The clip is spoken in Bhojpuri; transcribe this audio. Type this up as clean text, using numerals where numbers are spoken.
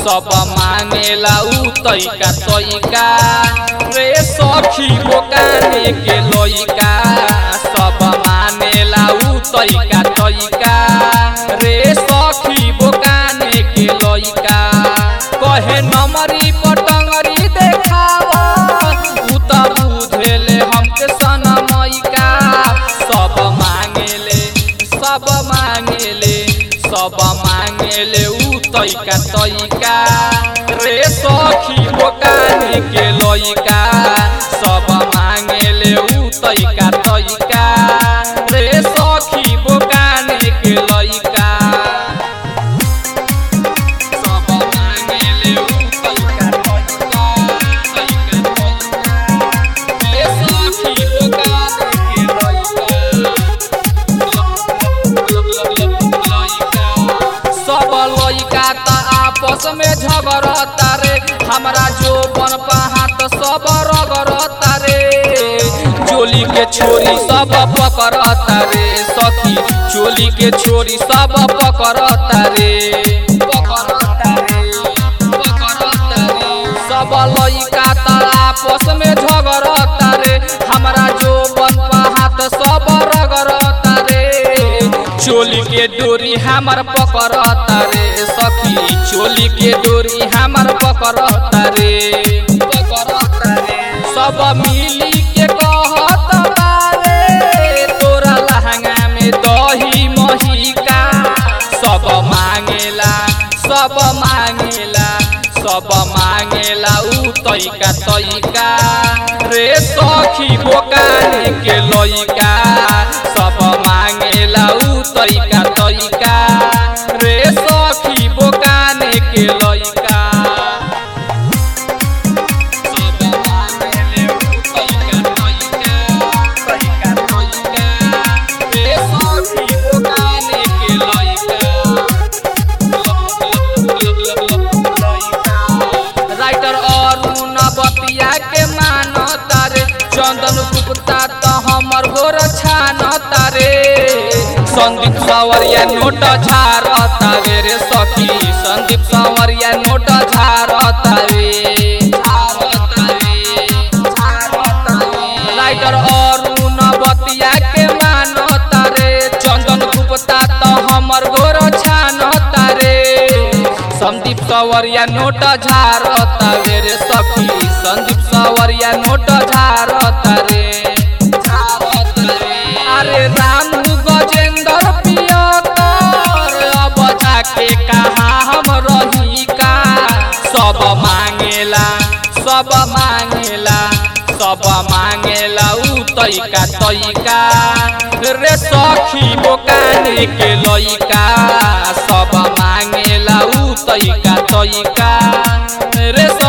सब मांगेला उ तैका तैका रे सखी बोकाने के लइका सब मानेला उ तैका तैका रे सखी बोकाने के लइका कहे नमरी पटंगरी देखावा उ त बुझेले हमके सनमैका सब मांगेले उ तैका तैका रे सखी बोकाने के लइका सब मांगेले उ तैका तैका रे सखी बोकाने के लइका सब मांगेले उ तैका तैका रे सखी बोकाने के सब लइका त आपस में झगड़ता रे हमरा जो बन हाथ सब रगड़ता रे चोली के छोरी सब पकड़ता रे सखी चोली के छोरी सब पकड़ता रे सब लइका त आपस में झगड़ता रे हमरा जो बन हाथ सब रगड़ता रे चोली के डोरी हमर पकड़ता रे सखी चोली के डोरी हमर पकड़ता रे सब मिली के कहत बारे तोरा लहंगा में दही महिका सब मांगेला उ तैका तैका रे सखी बोकाने के लइका सब मांगेला उ तैका तैका रे सखी बोकाने के लइका सब मांगेले उ तैका तैका रे सखी बोकाने के लइका राइटर अरुण बतिया के मानता रे चंदन गुप्ता त हमर गोर छानता रे संदीप सावरिया नोट झारता रे सखी संदीप सावरिया नोट झारता रे राइटर अरुण बतिया के मानता रे चंदन गुप्ता त हमर गोर छानता रे संदीप सावरिया नोट झारता रे सखी संदीप सावरिया नोट झारता रे अरे रामू गजेंद्र पियतर अब जाके कहा हम रही का सब मांगेला उ तैका तैका रे सखी बोकाने के लइका सब मांगेला उ तैका तैका रे